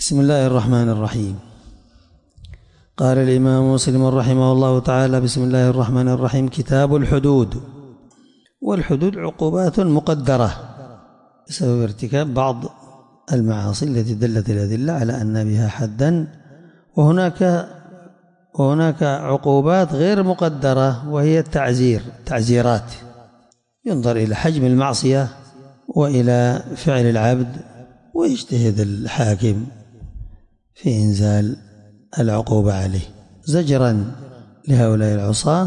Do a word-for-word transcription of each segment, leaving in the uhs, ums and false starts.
بسم الله الرحمن الرحيم. قال الإمام مسلم رحمه الله تعالى: بسم الله الرحمن الرحيم. كتاب الحدود. والحدود عقوبات مقدرة بسبب ارتكاب بعض المعاصي التي دلت الأدلة على أن بها حدا، وهناك وهناك عقوبات غير مقدرة وهي التعزير تعزيرات، ينظر إلى حجم المعصية وإلى فعل العبد ويجتهد الحاكم في إنزال العقوبة عليه زجرا لهؤلاء العصاة،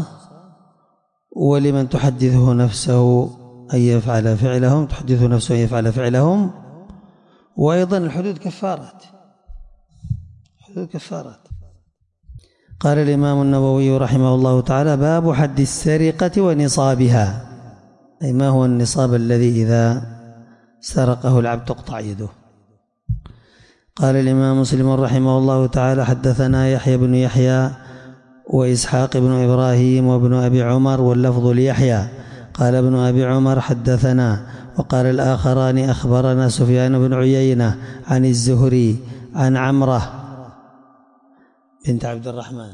ولمن تحدثه نفسه أن يفعل فعلهم تحدثه نفسه أن يفعل فعلهم. وأيضا الحدود كفارات حدود كفارات. قال الإمام النووي رحمه الله تعالى: باب حد السرقة ونصابها، أي ما هو النصاب الذي إذا سرقه العبد تقطع يده. قال الإمام مسلم رحمه الله تعالى: حدثنا يحيى بن يحيى وإسحاق بن إبراهيم وابن أبي عمر، واللفظ ليحيى. قال ابن أبي عمر: حدثنا. وقال الآخران: أخبرنا سفيان بن عيينة عن الزهري عن عمرة بنت عبد الرحمن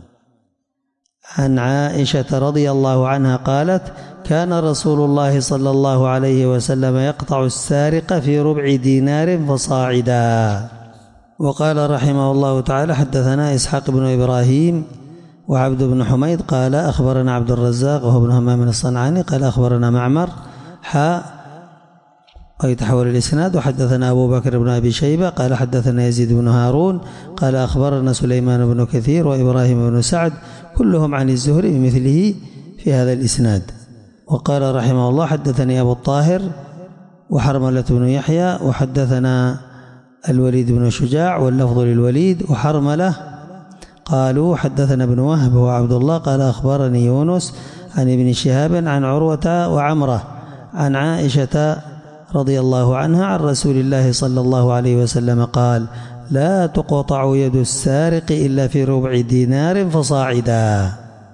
عن عائشة رضي الله عنها قالت: كان رسول الله صلى الله عليه وسلم يقطع السارق في ربع دينار فصاعدا. وقال رحمه الله تعالى: حدثنا إسحاق بن إبراهيم وعبد بن حميد قال أخبرنا عبد الرزاق وهو ابن همام الصنعاني قال أخبرنا معمر حاء ويتحول الإسناد. وحدثنا أبو بكر بن أبي شيبة قال حدثنا يزيد بن هارون قال أخبرنا سليمان بن كثير وإبراهيم بن سعد كلهم عن الزهري بمثله في هذا الإسناد. وقال رحمه الله: حدثني أبو الطاهر وحرملة بن يحيى وحدثنا الوليد بن شجاع، واللفظ للوليد وحرملة قالوا حدثنا ابن وهب وعبد الله قال أخبرني يونس عن ابن شهاب عن عروة وعمرة عن عائشة رضي الله عنها عن رسول الله صلى الله عليه وسلم قال: لا تقطع يد السارق إلا في ربع دينار فصاعدا،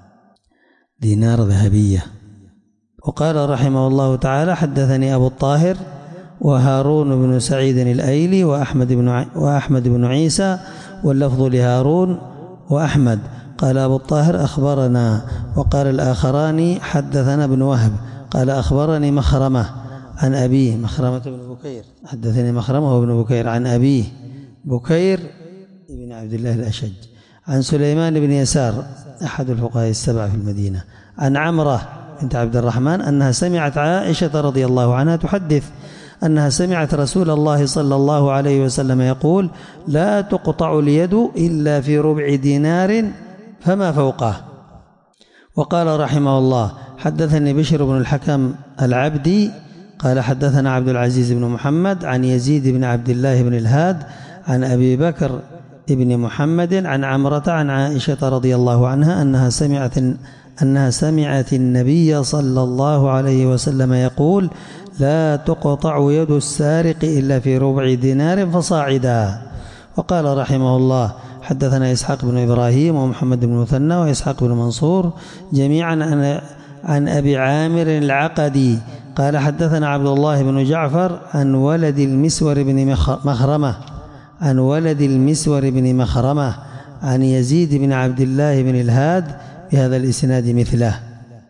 دينار ذهبية. وقال رحمه الله تعالى: حدثني أبو الطاهر وهارون بن سعيد الأيلي وأحمد بن وأحمد بن عيسى، واللفظ لهارون وأحمد. قال أبو الطاهر: أخبرنا. وقال الآخران: حدثنا ابن وهب قال أخبرني مخرمة عن أبيه مخرمة بن بكير حدثني مخرمة وابن بكير عن أبيه بكير بن عبد الله الأشج عن سليمان بن يسار أحد الفقهاء السبعة في المدينة عن عمرة بنت عبد الرحمن أنها سمعت عائشة رضي الله عنها تحدث أنها سمعت رسول الله صلى الله عليه وسلم يقول: لا تقطع اليد إلا في ربع دينار فما فوقه. وقال رحمه الله: حدثني بشر بن الحكم العبدي قال حدثنا عبد العزيز بن محمد عن يزيد بن عبد الله بن الهاد عن أبي بكر بن محمد عن عمرة عن عائشة رضي الله عنها أنها سمعت أنها سمعت النبي صلى الله عليه وسلم يقول: لا تقطع يد السارق إلا في ربع دينار فصاعدا. وقال رحمه الله: حدثنا إسحاق بن إبراهيم ومحمد بن مثنى وإسحاق بن منصور جميعا عن أبي عامر العقدي قال حدثنا عبد الله بن جعفر عن ولد المسور بن مخرمة عن ولد المسور بن مخرمة عن يزيد بن عبد الله بن الهاد بهذا الإسناد مثله.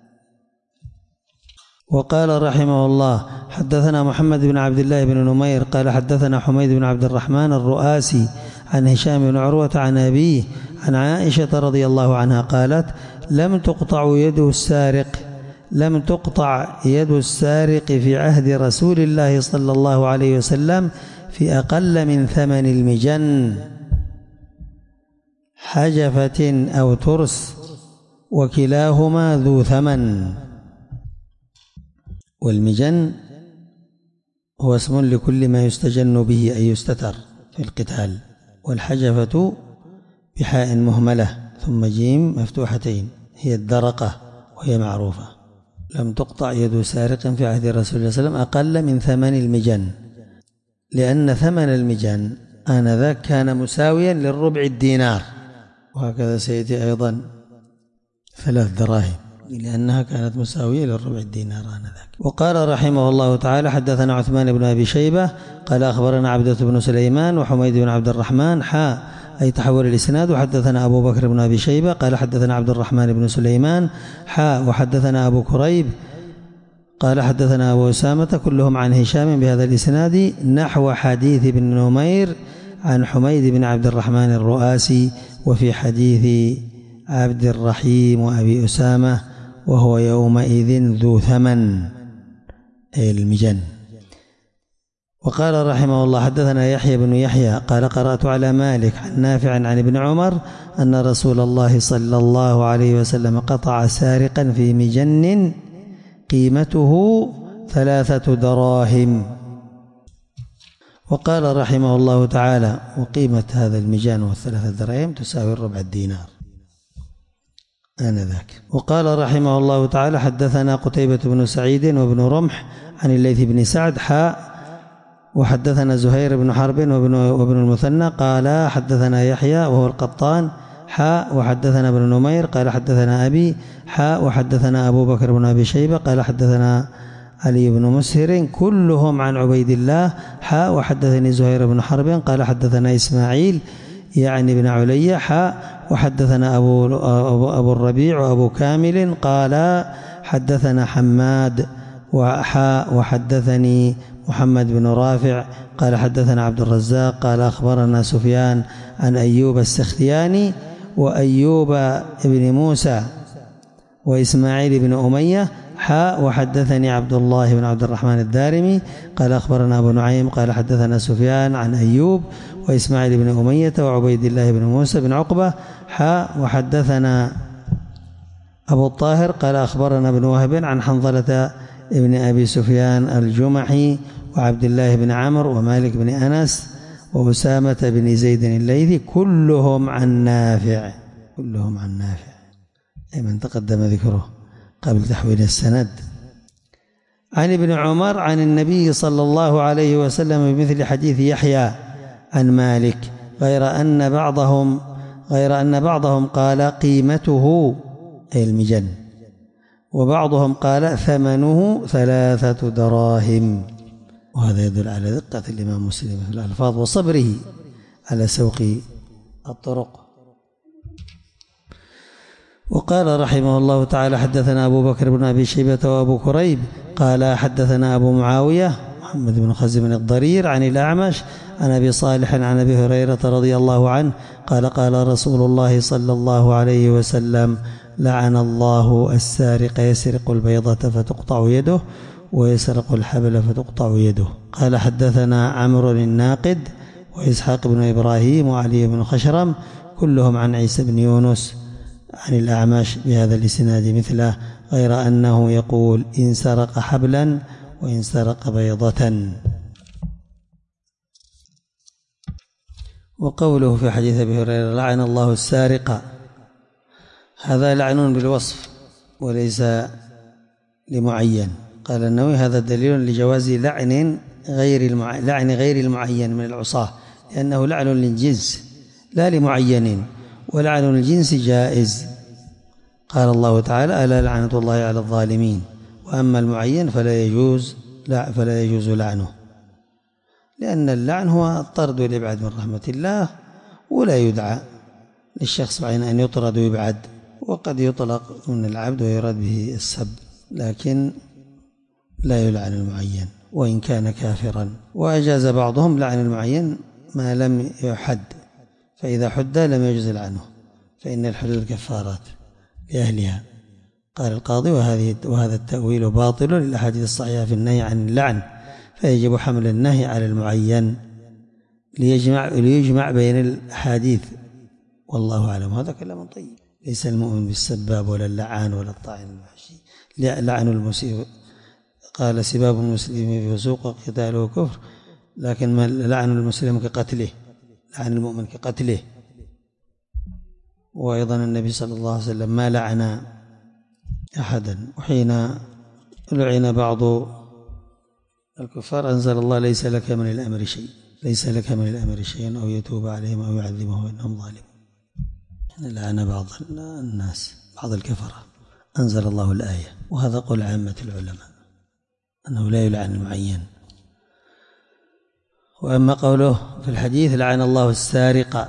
وقال رحمه الله: حدثنا محمد بن عبد الله بن نمير قال حدثنا حميد بن عبد الرحمن الرؤاسي عن هشام بن عروة عن أبيه عن عائشة رضي الله عنها قالت: لم تقطع يد السارق لم تقطع يد السارق في عهد رسول الله صلى الله عليه وسلم في أقل من ثمن المجن، حجفة أو ترس، وكلاهما ذو ثمن. والمجن هو اسم لكل ما يستجن به أي يستتر في القتال، والحجفة بحاء مهملة ثم جيم مفتوحتين هي الدرقة وهي معروفة. لم تقطع يد سارق في عهد رسول الله صلى الله عليه وسلم أقل من ثمن المجن، لأن ثمن المجن آنذاك كان مساويا للربع الدينار، وهكذا سيأتي أيضا ثلاث دراهم لأنها كانت مساوية للربع الدينار آنذاك. وقال رحمه الله تعالى حدثنا عثمان بن أبي شيبة قال أخبرنا عبدة بن سليمان وحميد بن عبد الرحمن حا أي تحول الإسناد. وحدثنا أبو بكر بن أبي شيبة قال حدثنا عبد الرحمن بن سليمان حا وحدثنا أبو كريب قال حدثنا أبو أسامة كلهم عن هشام بهذا الإسناد نحو حديث بن نمير عن حميد بن عبد الرحمن الرؤاسي. وفي حديث عبد الرحيم وأبي أسامة وهو يومئذ ذو ثمن أي المجن. وقال رحمه الله حدثنا يحيى بن يحيى قال قرأت على مالك عن نافع عن ابن عمر أن رسول الله صلى الله عليه وسلم قطع سارقا في مجن قيمته ثلاثة دراهم. وقال رحمه الله تعالى وقيمة هذا المجان والثلاثة دراهم تساوي الربع الدينار آنذاك. وقال رحمه الله تعالى حدثنا قتيبة بن سعيد وابن رمح عن الليث بن سعد حاء وحدثنا زهير بن حرب وابن, وابن المثنى قال حدثنا يحيى وهو القطان حاء وحدثنا ابن نمير قال حدثنا أبي حاء وحدثنا أبو بكر بن أبي شيبة قال حدثنا علي بن مسهر كلهم عن عبيد الله حاء وحدثني زهير بن حرب قال حدثنا إسماعيل يعني بن علي حاء وحدثنا أبو, أبو الربيع وأبو كامل قال حدثنا حماد وحاء وحدثني محمد بن رافع قال حدثنا عبد الرزاق قال أخبرنا سفيان عن أيوب السختياني وأيوب بن موسى وإسماعيل بن أمية حاء وحدثني عبد الله بن عبد الرحمن الدارمي قال أخبرنا أبو نعيم قال حدثنا سفيان عن أيوب وإسماعيل بن أمية وعبيد الله بن موسى بن عقبة حاء وحدثنا أبو الطاهر قال أخبرنا ابن وهب عن حنظلة ابن أبي سفيان الجمحي وعبد الله بن عمرو ومالك بن أنس وأسامة بن زيد الليثي كلهم عن نافع كلهم عن نافع أي من تقدم ذكره قبل تحويل السند عن ابن عمر عن النبي صلى الله عليه وسلم بمثل حديث يحيى عن مالك غير أن بعضهم غير أن بعضهم قال قيمته أي المجن وبعضهم قال ثمنه ثلاثة دراهم. وهذا يدل على دقة الإمام مسلم في الألفاظ وصبره على سوق الطرق. وقال رحمه الله تعالى حدثنا أبو بكر بن أبي شيبة وأبو كريب قال حدثنا أبو معاوية محمد بن خزم الضرير عن الأعمش عن أبي صالح عن أبي هريرة رضي الله عنه قال قال رسول الله صلى الله عليه وسلم لعن الله السارق يسرق البيضة فتقطع يده ويسرق الحبل فتقطع يده. قال حدثنا عمرو الناقد وإسحاق بن إبراهيم وعلي بن خشرم كلهم عن عيسى بن يونس عن الأعمش بهذا الإسناد مثله غير أنه يقول إن سرق حبلا وإن سرق بيضة. وقوله في حديث أبي هريرة لعن الله السارق هذا لعن بالوصف وليس لمعين. قال النووي هذا دليل لجواز لعن غير المع... لعن غير المعين من العصاة لأنه لعن للجنس لا لمعين ولعن الجنس جائز. قال الله تعالى ألا لعنة الله على الظالمين وأما المعين فلا يجوز لا فلا يجوز لعنه لأن اللعن هو الطرد والإبعاد من رحمة الله ولا يدعى للشخص بعين أن يطرد ويبعد وقد يطلق من العبد ويراد به السب لكن لا يلعن المعين وإن كان كافرا. وأجاز بعضهم لعن المعين ما لم يحد فإذا حد لم يجوز لعنه فإن الحدود كفارات لأهلها. قال القاضي وهذه وهذا التأويل باطل للأحاديث الصحيحة في النهي عن اللعن فيجب حمل النهي على المعين ليجمع ليجمع بين الأحاديث والله أعلم. هذا كلام طيب. ليس المؤمن بالسباب ولا اللعان ولا الطاعن الوحشي لعن المسيء. قال سباب المسلم فسوق وقتاله كفر لكن لعن المسلم كقتله لعن المؤمن كقتله. وأيضا النبي صلى الله عليه وسلم ما لعن أحدا. وحين لعن بعض الكفار أنزل الله ليس لك من الأمر شيء ليس لك من الأمر شيء أو يتوب عليهم أو يعذبهم إنهم ظالمون. لعن بعض الناس بعض الكفرة أنزل الله الآية. وهذا قول عامة العلماء أنه لا يلعن المعين. وأما قوله في الحديث لعن الله السارق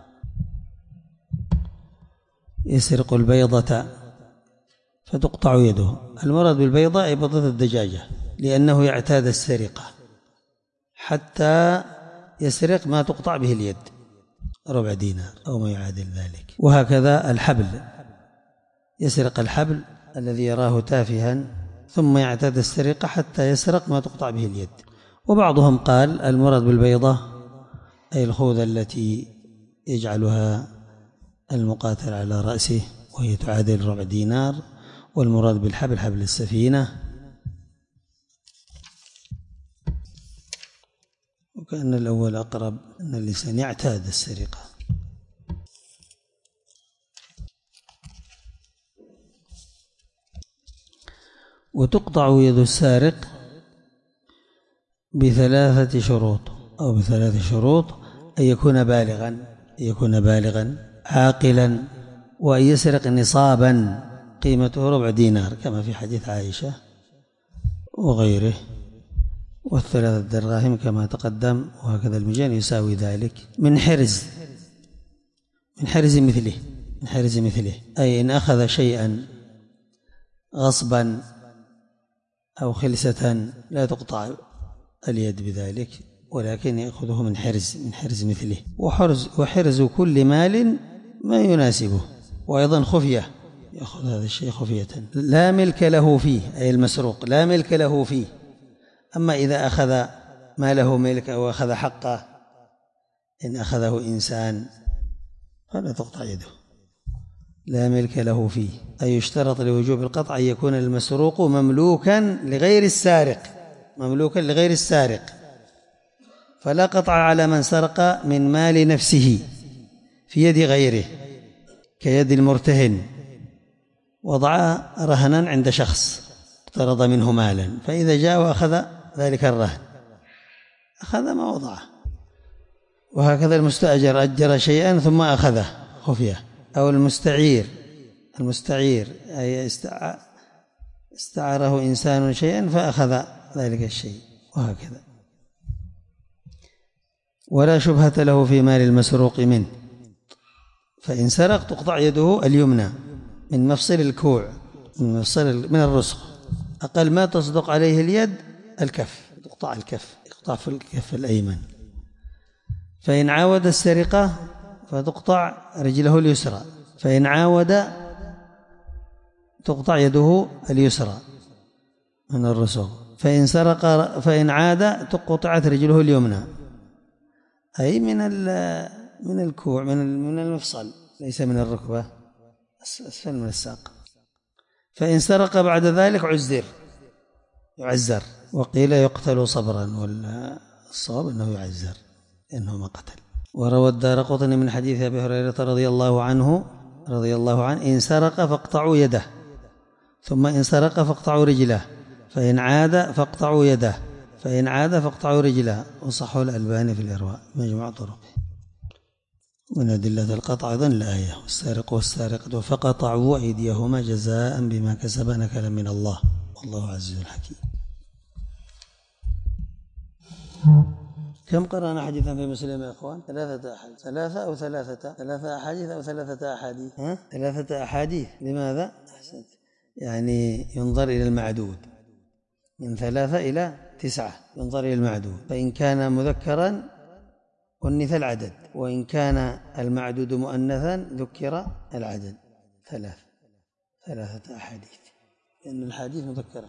يسرق البيضة فتقطع يده، المراد بالبيضة أي بيضة الدجاجة، لأنه يعتاد السرقة حتى يسرق ما تقطع به اليد، ربع دينار أو ما يعادل ذلك. وهكذا الحبل، يسرق الحبل الذي يراه تافها ثم يعتاد السرقة حتى يسرق ما تقطع به اليد. وبعضهم قال المراد بالبيضة أي الخوذة التي يجعلها المقاتل على رأسه وهي تعادل ربع دينار، والمراد بالحبل حبل السفينة. وكأن الأول أقرب، أن اللسان يعتاد السرقة. وتقطع يد السارق بثلاثة شروط أو بثلاث شروط: أن يكون بالغا أن يكون بالغا عاقلا، وأن يسرق نصابا قيمته ربع دينار كما في حديث عائشة وغيره، والثلاثة دراهم كما تقدم، وهكذا المجان يساوي ذلك. من حرز من حرز مثله من حرز مثله أي إن أخذ شيئا غصبا أو خلسة لا تقطع اليد بذلك، ولكن يأخذه من حرز من حرز مثله. وحرز وحرز كل مال ما يناسبه، وأيضا خفية، يأخذ هذا الشيء خفية لا ملك له فيه، أي المسروق لا ملك له فيه. أما إذا أخذ ما له ملك أو أخذ حقه، إن أخذه إنسان فلا تقطع يده، لا ملك له فيه. أي يشترط لوجوب القطع أن يكون المسروق مملوكا لغير السارق مملوكا لغير السارق فلا قطع على من سرق من مال نفسه في يد غيره، كيد المرتهن وضع رهنا عند شخص اقترض منه مالا، فإذا جاء وأخذ ذلك الرهن أخذ ما وضعه. وهكذا المستأجر أجر شيئا ثم أخذه خفية، أو المستعير المستعير أي استعاره إنسان شيئا فأخذ ذلك الشيء، وهكذا. ولا شبهة له في مال المسروق منه، فإن سرق تقطع يده اليمنى من مفصل الكوع، من مفصل من الرسغ، أقل ما تصدق عليه اليد الكف، تقطع الكف، يقطع في الكف الأيمن. فإن عاود السرقة فتقطع رجله اليسرى، فإن عاود تقطع يده اليسرى من الرسغ، فإن سرق فإن عاد تقطعت رجله اليمنى، أي من من الكوع من من المفصل، ليس من الركبة، أسفل من الساق. فإن سرق بعد ذلك عزر يعزر، وقيل يقتل صبرا، والصواب أنه يعزر إنه ما قتل. وروى الدارقطني من حديث أبي هريرة رضي الله عنه رضي الله عنه إن سرق فاقطعوا يده، ثم إن سرق فاقطعوا رجله، فإن عاد فاقطعوا يده، فإن عاد فاقطعوا رجله. وصحه الألباني في الإرواء مجموع طرق. من أدلة القطع أيضا الآية والسارق والسارقة فقطعوا أيديهما جزاء بما كسبا نكالا من الله والله عزيز حكيم. كم قرأنا حديثا في مسلم يا أخوان؟ ثلاثة أحاديث ثلاثة أو ثلاثة ثلاثة أحاديث أو ثلاثة أحاديث ها؟ ثلاثة أحاديث. لماذا؟ أحسنت، يعني ينظر إلى المعدود من ثلاثة إلى تسعة، ينظر إلى المعدود، فإن كان مذكرا أنث العدد، وإن كان المعدود مؤنثا ذكر العدد. ثلاث ثلاثة أحاديث، لأن الحديث مذكرة.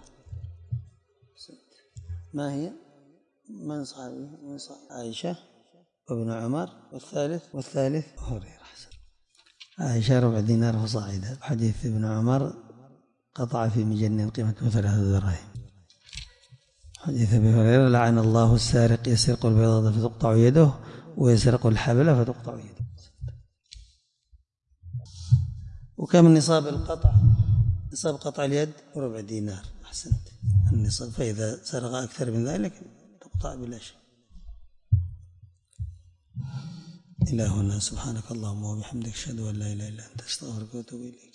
ما هي؟ من صحابي؟ من صحابي عائشة وابن عمر، والثالث والثالث هريرة. عائشة ربع دينار فصاعدا. حديث ابن عمر قطع في مجن قيمته ثلاثة دراهم. حديث ابي هريرة لعن الله السارق يسرق البيضة فتقطع يده ويسرق الحبل فتقطع يده. وكم نصاب القطع؟ نصاب قطع اليد ربع دينار. أحسنت، النصاب. فإذا سرق أكثر من ذلك تقطع بلا شيء. إلى هنا، سبحانك اللهم وبحمدك أشهد أن لا إله إلا أنت أستغفرك وأتوب إليك.